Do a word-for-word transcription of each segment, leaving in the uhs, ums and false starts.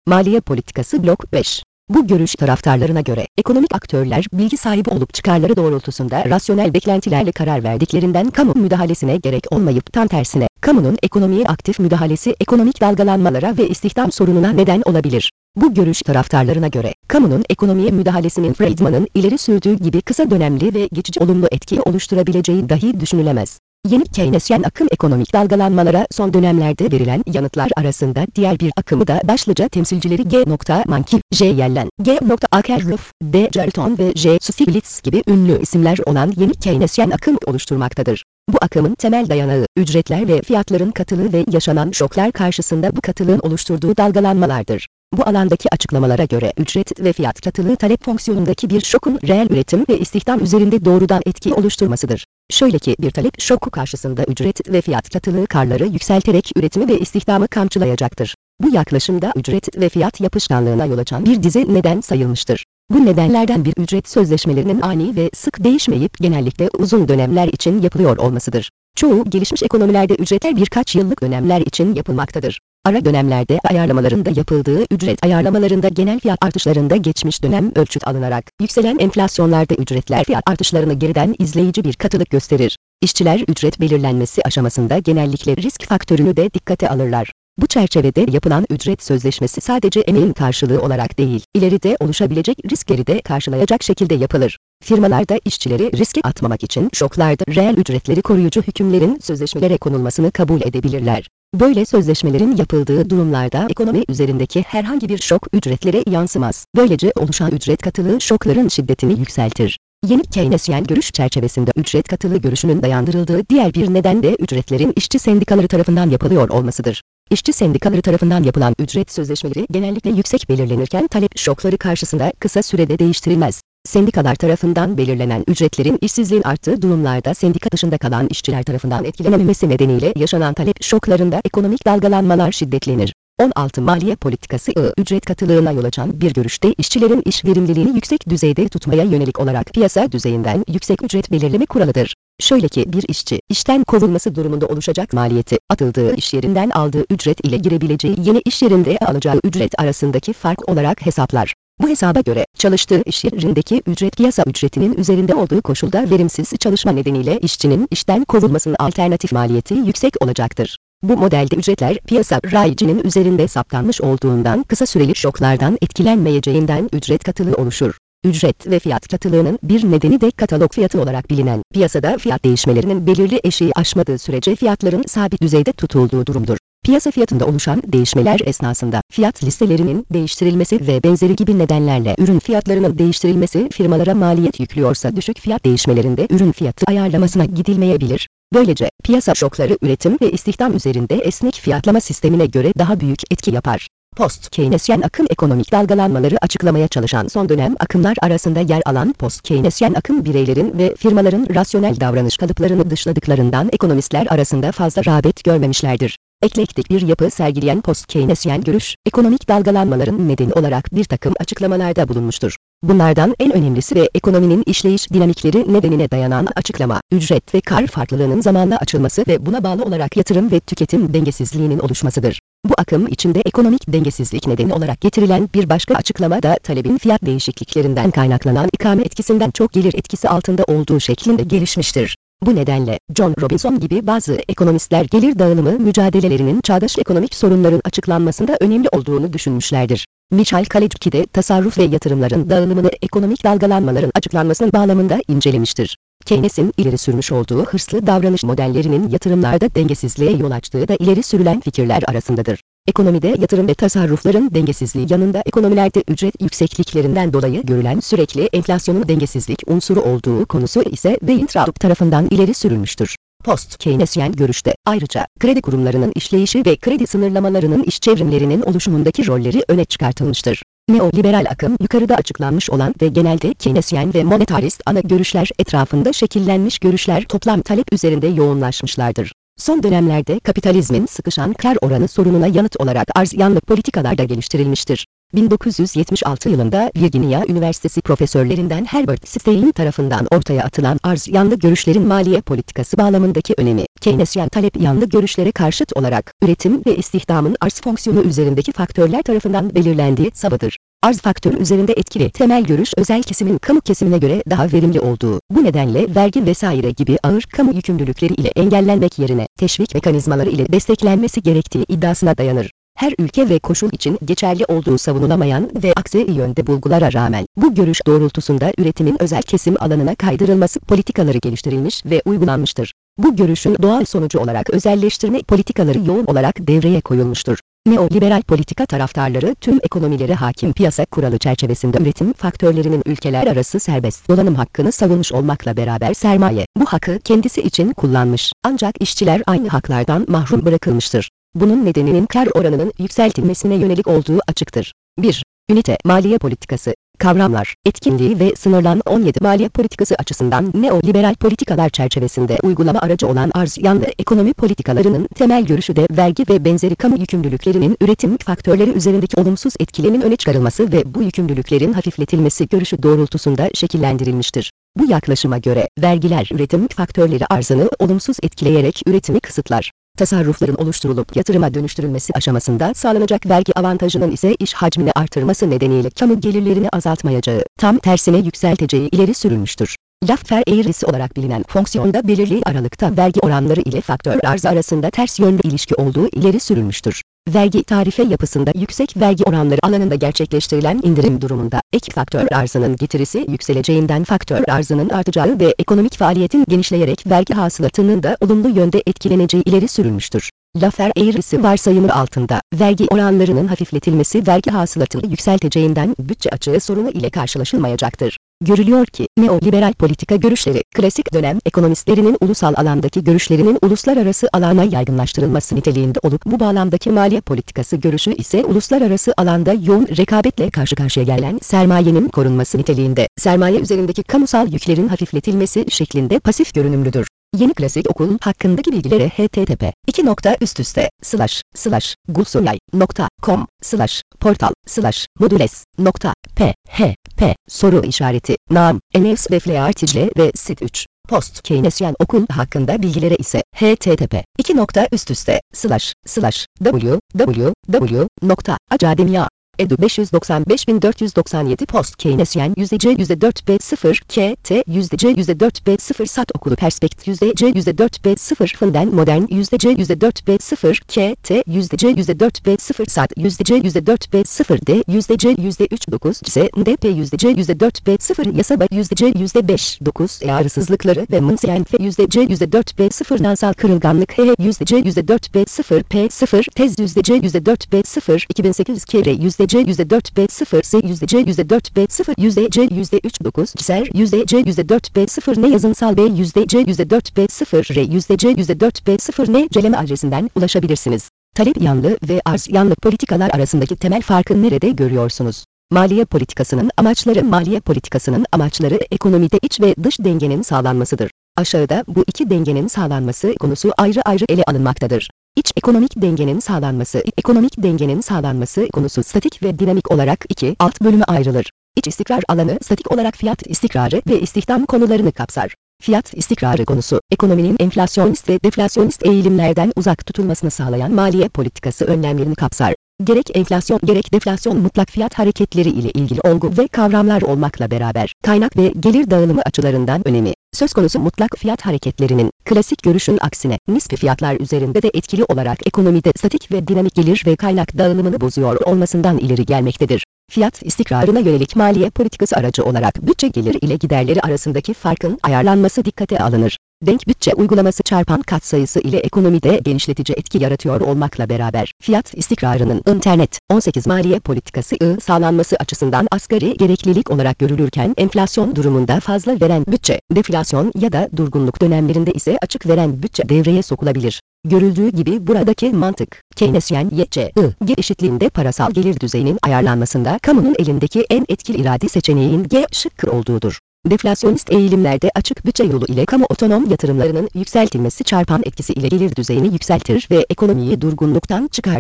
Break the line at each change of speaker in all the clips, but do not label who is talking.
Maliye politikası blok beş. Bu görüş taraftarlarına göre, ekonomik aktörler, bilgi sahibi olup çıkarları doğrultusunda rasyonel beklentilerle karar verdiklerinden kamu müdahalesine gerek olmayıp tam tersine, kamunun ekonomiye aktif müdahalesi ekonomik dalgalanmalara ve istihdam sorununa neden olabilir. Bu görüş taraftarlarına göre, kamunun ekonomiye müdahalesinin Friedman'ın ileri sürdüğü gibi kısa dönemli ve geçici olumlu etki oluşturabileceği dahi düşünülemez. Yeni Keynesyen akım ekonomik dalgalanmalara son dönemlerde verilen yanıtlar arasında diğer bir akımı da başlıca temsilcileri G. Mankey, J. Yellen, G. Akerlof, D. Charlton ve J. Stiglitz gibi ünlü isimler olan yeni Keynesyen akım oluşturmaktadır. Bu akımın temel dayanağı, ücretler ve fiyatların katılığı ve yaşanan şoklar karşısında bu katılığın oluşturduğu dalgalanmalardır. Bu alandaki açıklamalara göre ücret ve fiyat katılığı talep fonksiyonundaki bir şokun reel üretim ve istihdam üzerinde doğrudan etki oluşturmasıdır. Şöyle ki bir talep şoku karşısında ücret ve fiyat katılığı karları yükselterek üretimi ve istihdamı kamçılayacaktır. Bu yaklaşımda ücret ve fiyat yapışkanlığına yol açan bir dizi neden sayılmıştır. Bu nedenlerden bir ücret sözleşmelerinin ani ve sık değişmeyip genellikle uzun dönemler için yapılıyor olmasıdır. Çoğu gelişmiş ekonomilerde ücretler birkaç yıllık dönemler için yapılmaktadır. Ara dönemlerde ayarlamaların da yapıldığı ücret ayarlamalarında genel fiyat artışlarında geçmiş dönem ölçüt alınarak, yükselen enflasyonlarda ücretler fiyat artışlarını geriden izleyici bir katılık gösterir. İşçiler ücret belirlenmesi aşamasında genellikle risk faktörünü de dikkate alırlar. Bu çerçevede yapılan ücret sözleşmesi sadece emeğin karşılığı olarak değil, ileride oluşabilecek riskleri de karşılayacak şekilde yapılır. Firmalar da işçileri riske atmamak için şoklarda reel ücretleri koruyucu hükümlerin sözleşmelere konulmasını kabul edebilirler. Böyle sözleşmelerin yapıldığı durumlarda ekonomi üzerindeki herhangi bir şok ücretlere yansımaz. Böylece oluşan ücret katılığı şokların şiddetini yükseltir. Yeni Keynesyen görüş çerçevesinde ücret katılığı görüşünün dayandırıldığı diğer bir neden de ücretlerin işçi sendikaları tarafından yapılıyor olmasıdır. İşçi sendikaları tarafından yapılan ücret sözleşmeleri genellikle yüksek belirlenirken talep şokları karşısında kısa sürede değiştirilmez. Sendikalar tarafından belirlenen ücretlerin işsizliğin arttığı durumlarda sendika dışında kalan işçiler tarafından etkilenememesi nedeniyle yaşanan talep şoklarında ekonomik dalgalanmalar şiddetlenir. on altı Maliye politikası I. Ücret katılığına yol açan bir görüşte işçilerin iş verimliliğini yüksek düzeyde tutmaya yönelik olarak piyasa düzeyinden yüksek ücret belirleme kuralıdır. Şöyle ki bir işçi, işten kovulması durumunda oluşacak maliyeti, atıldığı iş yerinden aldığı ücret ile girebileceği yeni iş yerinde alacağı ücret arasındaki fark olarak hesaplar. Bu hesaba göre, çalıştığı iş yerindeki ücret piyasa ücretinin üzerinde olduğu koşulda verimsiz çalışma nedeniyle işçinin işten kovulmasının alternatif maliyeti yüksek olacaktır. Bu modelde ücretler piyasa rayicinin üzerinde saptanmış olduğundan kısa süreli şoklardan etkilenmeyeceğinden ücret katılığı oluşur. Ücret ve fiyat katılığının bir nedeni de katalog fiyatı olarak bilinen, piyasada fiyat değişmelerinin belirli eşiği aşmadığı sürece fiyatların sabit düzeyde tutulduğu durumdur. Piyasa fiyatında oluşan değişmeler esnasında fiyat listelerinin değiştirilmesi ve benzeri gibi nedenlerle ürün fiyatlarının değiştirilmesi firmalara maliyet yüklüyorsa düşük fiyat değişmelerinde ürün fiyatı ayarlamasına gidilmeyebilir. Böylece piyasa şokları üretim ve istihdam üzerinde esnek fiyatlama sistemine göre daha büyük etki yapar. Post-Keynesyen akım ekonomik dalgalanmaları açıklamaya çalışan son dönem akımlar arasında yer alan post-Keynesyen akım bireylerin ve firmaların rasyonel davranış kalıplarını dışladıklarından ekonomistler arasında fazla rağbet görmemişlerdir. Eklektik bir yapı sergileyen post-Keynesyen görüş, ekonomik dalgalanmaların nedeni olarak bir takım açıklamalarda bulunmuştur. Bunlardan en önemlisi ve ekonominin işleyiş dinamikleri nedenine dayanan açıklama, ücret ve kar farklılığının zamanla açılması ve buna bağlı olarak yatırım ve tüketim dengesizliğinin oluşmasıdır. Bu akım içinde ekonomik dengesizlik nedeni olarak getirilen bir başka açıklama da talebin fiyat değişikliklerinden kaynaklanan ikame etkisinden çok gelir etkisi altında olduğu şeklinde gelişmiştir. Bu nedenle, John Robinson gibi bazı ekonomistler gelir dağılımı mücadelelerinin çağdaş ekonomik sorunların açıklanmasında önemli olduğunu düşünmüşlerdir. Michael Kalecki de tasarruf ve yatırımların dağılımını ekonomik dalgalanmaların açıklanmasının bağlamında incelemiştir. Keynes'in ileri sürmüş olduğu hırslı davranış modellerinin yatırımlarda dengesizliğe yol açtığı da ileri sürülen fikirler arasındadır. Ekonomide yatırım ve tasarrufların dengesizliği yanında ekonomilerde ücret yüksekliklerinden dolayı görülen sürekli enflasyonun dengesizlik unsuru olduğu konusu ise Weintraub tarafından ileri sürülmüştür. Post-Keynesyen görüşte, ayrıca, kredi kurumlarının işleyişi ve kredi sınırlamalarının iş çevrimlerinin oluşumundaki rolleri öne çıkartılmıştır. Neoliberal akım, yukarıda açıklanmış olan ve genelde Keynesyen ve monetarist ana görüşler etrafında şekillenmiş görüşler toplam talep üzerinde yoğunlaşmışlardır. Son dönemlerde kapitalizmin sıkışan kar oranı sorununa yanıt olarak arz yanlı politikalar da geliştirilmiştir. bin dokuz yüz yetmiş altı yılında Virginia Üniversitesi profesörlerinden Herbert Stein tarafından ortaya atılan arz yanlı görüşlerin maliye politikası bağlamındaki önemi, Keynesyen talep yanlı görüşlere karşıt olarak üretim ve istihdamın arz fonksiyonu üzerindeki faktörler tarafından belirlendiği savıdır. Arz faktörü üzerinde etkili temel görüş özel kesimin kamu kesimine göre daha verimli olduğu, bu nedenle vergi vesaire gibi ağır kamu yükümlülükleri ile engellenmek yerine teşvik mekanizmaları ile desteklenmesi gerektiği iddiasına dayanır. Her ülke ve koşul için geçerli olduğu savunulamayan ve aksi yönde bulgulara rağmen bu görüş doğrultusunda üretimin özel kesim alanına kaydırılması politikaları geliştirilmiş ve uygulanmıştır. Bu görüşün doğal sonucu olarak özelleştirme politikaları yoğun olarak devreye koyulmuştur. Neoliberal politika taraftarları tüm ekonomilere hakim piyasa kuralı çerçevesinde üretim faktörlerinin ülkeler arası serbest dolanım hakkını savunmuş olmakla beraber sermaye bu hakkı kendisi için kullanmış. Ancak işçiler aynı haklardan mahrum bırakılmıştır. Bunun nedeninin kar oranının yükseltilmesine yönelik olduğu açıktır. bir. Ünite maliye politikası. Kavramlar, etkinliği ve sınırlan on yedi maliye politikası açısından neoliberal politikalar çerçevesinde uygulama aracı olan arz yanlı ekonomi politikalarının temel görüşü de vergi ve benzeri kamu yükümlülüklerinin üretim faktörleri üzerindeki olumsuz etkilerinin öne çıkarılması ve bu yükümlülüklerin hafifletilmesi görüşü doğrultusunda şekillendirilmiştir. Bu yaklaşıma göre vergiler üretim faktörleri arzını olumsuz etkileyerek üretimi kısıtlar. Tasarrufların oluşturulup yatırıma dönüştürülmesi aşamasında sağlanacak vergi avantajının ise iş hacmini artırması nedeniyle kamu gelirlerini azaltmayacağı, tam tersine yükselteceği ileri sürülmüştür. Laffer eğrisi olarak bilinen fonksiyonda belirli aralıkta vergi oranları ile faktör arz arasında ters yönde ilişki olduğu ileri sürülmüştür. Vergi tarife yapısında yüksek vergi oranları alanında gerçekleştirilen indirim durumunda ek faktör arzının getirisi yükseleceğinden faktör arzının artacağı ve ekonomik faaliyetin genişleyerek vergi hasılatının da olumlu yönde etkileneceği ileri sürülmüştür. Laffer eğrisi varsayımı altında vergi oranlarının hafifletilmesi vergi hasılatını yükselteceğinden bütçe açığı sorunu ile karşılaşılmayacaktır. Görülüyor ki, neoliberal politika görüşleri, klasik dönem ekonomistlerinin ulusal alandaki görüşlerinin uluslararası alana yaygınlaştırılması niteliğinde olup bu bağlamdaki maliye politikası görüşü ise uluslararası alanda yoğun rekabetle karşı karşıya gelen sermayenin korunması niteliğinde, sermaye üzerindeki kamusal yüklerin hafifletilmesi şeklinde pasif görünümlüdür. Yeni klasik okul hakkındaki bilgilere h t t p iki nokta üst üste slash slash gulsoyay nokta com slash portal slash modules nokta p h p soru işareti nam enes ve flearticle ve sit üç post Keynesyen okul hakkında bilgilere ise h t t p iki nokta üst üste slash slash w w w nokta academia edu beş yüz doksan beş bin dört yüz doksan yedi post Keynesyen yüzde C yüzde dört B sıfır K T yüzde C yüzde dört B sıfır Sat okulu Perspekt yüzde C yüzde dört B sıfır Fınden Modern yüzde C yüzde dört B sıfır K T yüzde C yüzde dört B sıfır Sat yüzde C yüzde dört B sıfır D yüzde C yüzde üç dokuz C D P yüzde C yüzde dört B sıfır Yasaba yüzde C yüzde beş dokuz E ağrısızlıkları ve mınsiyenfe yüzde C yüzde dört B sıfır Nansal kırılganlık H yüzde C yüzde dört B sıfır P sıfır Tez yüzde C yüzde dört B sıfır iki bin sekiz K R yüzde C yüzde dört B sıfır S yüzde C yüzde dört B sıfır yüzde C yüzde üç dokuz Ser yüzde C yüzde dört B sıfır Ne yazımsal B yüzde C yüzde dört B sıfır R yüzde C yüzde dört B sıfır Ne celeme adresinden ulaşabilirsiniz. Talep yanlı ve arz yanlı politikalar arasındaki temel farkı nerede görüyorsunuz? Maliye politikasının amaçları Maliye politikasının amaçları ekonomide iç ve dış dengenin sağlanmasıdır. Aşağıda bu iki dengenin sağlanması konusu ayrı ayrı ele alınmaktadır. İç ekonomik dengenin sağlanması, ekonomik dengenin sağlanması konusu statik ve dinamik olarak iki alt bölüme ayrılır. İç istikrar alanı statik olarak fiyat istikrarı ve istihdam konularını kapsar. Fiyat istikrarı konusu, ekonominin enflasyonist ve deflasyonist eğilimlerden uzak tutulmasını sağlayan maliye politikası önlemlerini kapsar. Gerek enflasyon gerek deflasyon mutlak fiyat hareketleri ile ilgili olgu ve kavramlar olmakla beraber kaynak ve gelir dağılımı açılarından önemi söz konusu mutlak fiyat hareketlerinin klasik görüşün aksine nispi fiyatlar üzerinde de etkili olarak ekonomide statik ve dinamik gelir ve kaynak dağılımını bozuyor olmasından ileri gelmektedir. Fiyat istikrarına yönelik maliye politikası aracı olarak bütçe gelir ile giderleri arasındaki farkın ayarlanması dikkate alınır. Denk bütçe uygulaması çarpan katsayısı ile ekonomide genişletici etki yaratıyor olmakla beraber fiyat istikrarının internet on sekiz maliye politikası I sağlanması açısından asgari gereklilik olarak görülürken enflasyon durumunda fazla veren bütçe, deflasyon ya da durgunluk dönemlerinde ise açık veren bütçe devreye sokulabilir. Görüldüğü gibi buradaki mantık, Keynesyen Y C I G eşitliğinde parasal gelir düzeyinin ayarlanmasında kamunun elindeki en etkili irade seçeneğin G şıkkı olduğudur. Deflasyonist eğilimlerde açık bütçe yolu ile kamu otonom yatırımlarının yükseltilmesi çarpan etkisi ile gelir düzeyini yükseltir ve ekonomiyi durgunluktan çıkartır.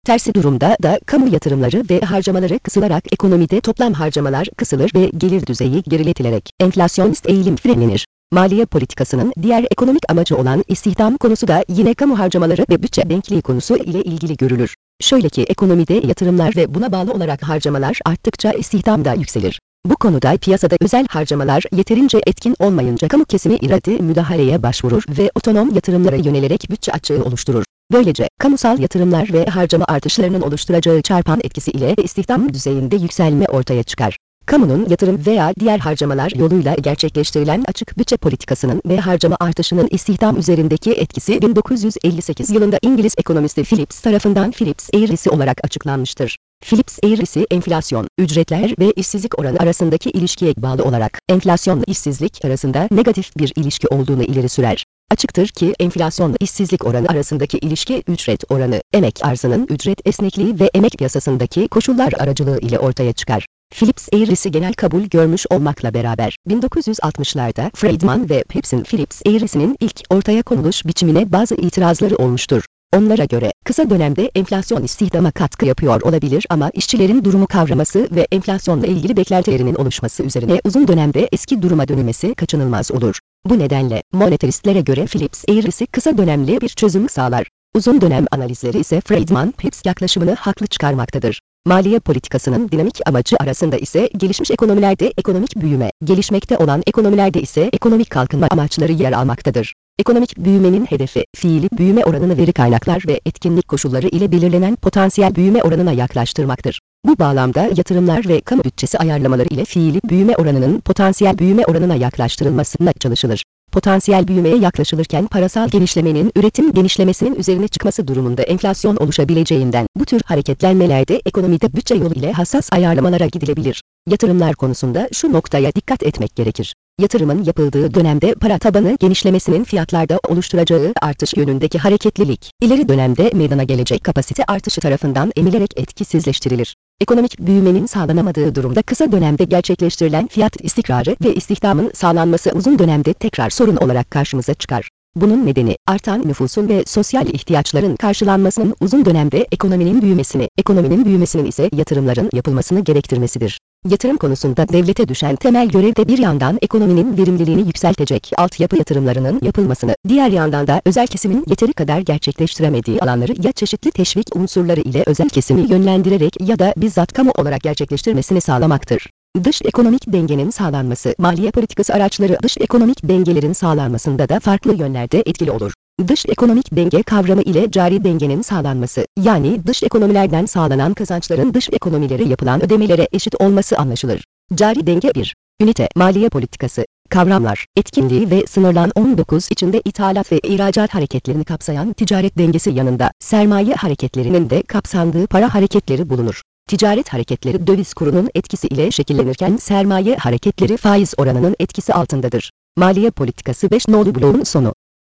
Tersi durumda da kamu yatırımları ve harcamaları kısılarak ekonomide toplam harcamalar kısılır ve gelir düzeyi geriletilerek enflasyonist eğilim frenlenir. Maliye politikasının diğer ekonomik amacı olan istihdam konusu da yine kamu harcamaları ve bütçe denkliği konusu ile ilgili görülür. Şöyle ki ekonomide yatırımlar ve buna bağlı olarak harcamalar arttıkça istihdam da yükselir. Bu konuda piyasada özel harcamalar yeterince etkin olmayınca kamu kesimi irade müdahaleye başvurur ve otonom yatırımlara yönelerek bütçe açığı oluşturur. Böylece kamusal yatırımlar ve harcama artışlarının oluşturacağı çarpan etkisi ile istihdam düzeyinde yükselme ortaya çıkar. Kamunun yatırım veya diğer harcamalar yoluyla gerçekleştirilen açık bütçe politikasının ve harcama artışının istihdam üzerindeki etkisi bin dokuz yüz elli sekiz yılında İngiliz ekonomisti Phillips tarafından Phillips eğrisi olarak açıklanmıştır. Phillips eğrisi enflasyon, ücretler ve işsizlik oranı arasındaki ilişkiye bağlı olarak enflasyonla işsizlik arasında negatif bir ilişki olduğunu ileri sürer. Açıktır ki enflasyonla işsizlik oranı arasındaki ilişki ücret oranı, emek arzının ücret esnekliği ve emek piyasasındaki koşullar aracılığı ile ortaya çıkar. Phillips eğrisi genel kabul görmüş olmakla beraber bin dokuz yüz altmışlarda Friedman ve Pepys'in Phillips eğrisinin ilk ortaya konuluş biçimine bazı itirazları olmuştur. Onlara göre kısa dönemde enflasyon istihdama katkı yapıyor olabilir ama işçilerin durumu kavraması ve enflasyonla ilgili beklentilerinin oluşması üzerine uzun dönemde eski duruma dönülmesi kaçınılmaz olur. Bu nedenle monetaristlere göre Phillips eğrisi kısa dönemli bir çözümü sağlar. Uzun dönem analizleri ise Friedman-Pepys yaklaşımını haklı çıkarmaktadır. Maliye politikasının dinamik amacı arasında ise gelişmiş ekonomilerde ekonomik büyüme, gelişmekte olan ekonomilerde ise ekonomik kalkınma amaçları yer almaktadır. Ekonomik büyümenin hedefi, fiili büyüme oranını veri kaynaklar ve etkinlik koşulları ile belirlenen potansiyel büyüme oranına yaklaştırmaktır. Bu bağlamda yatırımlar ve kamu bütçesi ayarlamaları ile fiili büyüme oranının potansiyel büyüme oranına yaklaştırılmasına çalışılır. Potansiyel büyümeye yaklaşılırken parasal genişlemenin üretim genişlemesinin üzerine çıkması durumunda enflasyon oluşabileceğinden bu tür hareketlenmelerde ekonomide bütçe yolu ile hassas ayarlamalara gidilebilir. Yatırımlar konusunda şu noktaya dikkat etmek gerekir. Yatırımın yapıldığı dönemde para tabanı genişlemesinin fiyatlarda oluşturacağı artış yönündeki hareketlilik, ileri dönemde meydana gelecek kapasite artışı tarafından emilerek etkisizleştirilir. Ekonomik büyümenin sağlanamadığı durumda kısa dönemde gerçekleştirilen fiyat istikrarı ve istihdamın sağlanması uzun dönemde tekrar sorun olarak karşımıza çıkar. Bunun nedeni artan nüfusun ve sosyal ihtiyaçların karşılanmasının uzun dönemde ekonominin büyümesini, ekonominin büyümesinin ise yatırımların yapılmasını gerektirmesidir. Yatırım konusunda devlete düşen temel görev de bir yandan ekonominin verimliliğini yükseltecek altyapı yatırımlarının yapılmasını, diğer yandan da özel kesimin yeteri kadar gerçekleştiremediği alanları ya çeşitli teşvik unsurları ile özel kesimi yönlendirerek ya da bizzat kamu olarak gerçekleştirmesini sağlamaktır. Dış ekonomik dengenin sağlanması, maliye politikası araçları dış ekonomik dengelerin sağlanmasında da farklı yönlerde etkili olur. Dış ekonomik denge kavramı ile cari dengenin sağlanması, yani dış ekonomilerden sağlanan kazançların dış ekonomilere yapılan ödemelere eşit olması anlaşılır. Cari denge bir. Ünite, maliye politikası, kavramlar, etkinliği ve sınırlan on dokuz içinde ithalat ve ihracat hareketlerini kapsayan ticaret dengesi yanında, sermaye hareketlerinin de kapsandığı para hareketleri bulunur. Ticaret hareketleri döviz kurunun etkisi ile şekillenirken sermaye hareketleri faiz oranının etkisi altındadır. Maliye politikası beş nolu bloğun sonu.